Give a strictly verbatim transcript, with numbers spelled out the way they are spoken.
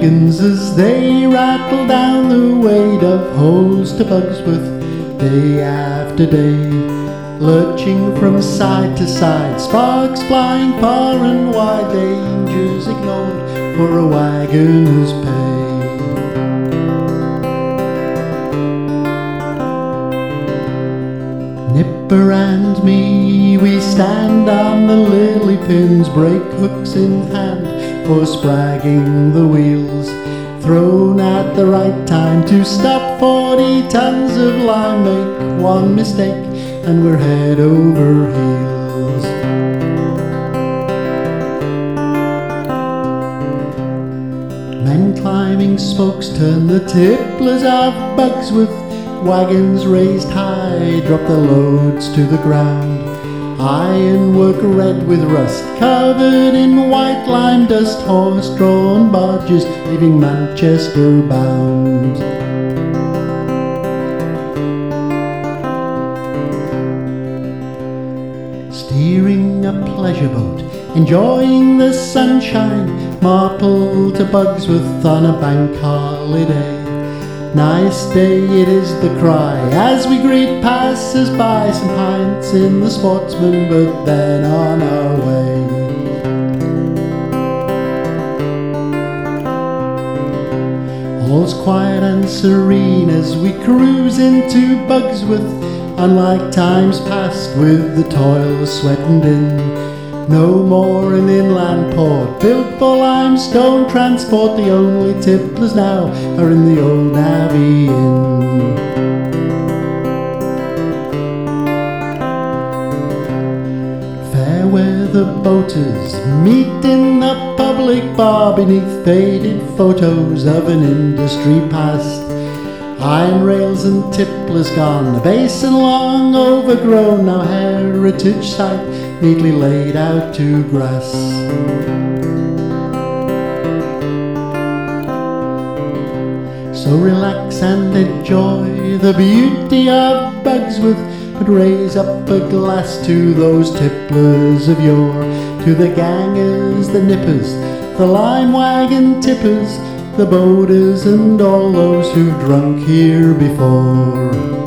wagons as they rattle down the weight of holes to Bugsworth day after day, lurching from side to side, sparks flying far and wide, dangers ignored for a wagoner's pay. Nipper and me, we stand on the lily pins, brake hooks in hand for spragging the wheels, thrown at the right time to stop forty tons of lime. Make one mistake and we're head over heels. Men climbing spokes turn the tipplers of Bugsworth, wagons raised high drop their loads to the ground. Ironwork red with rust, covered in white lime dust, horse-drawn barges leaving Manchester bound. Steering a pleasure boat, enjoying the sunshine, Marple to Bugsworth on a bank holiday. Nice day it is, the cry, as we greet passers-by, some pints in the Sportsman, but then on our way. All's quiet and serene as we cruise into Bugsworth, unlike times past with the toil, sweat and din. No more an inland port built for limestone transport, the only tipplers now are in the old Navy Inn. Fair weather boaters meet in the public bar beneath faded photos of an industry past. Iron rails and tipplers gone, a basin long overgrown, now heritage site neatly laid out to grass. So relax and enjoy the beauty of Bugsworth, but raise up a glass to those tipplers of yore, to the gangers, the nippers, the lime wagon tippers, the boaters and all those who've drunk here before.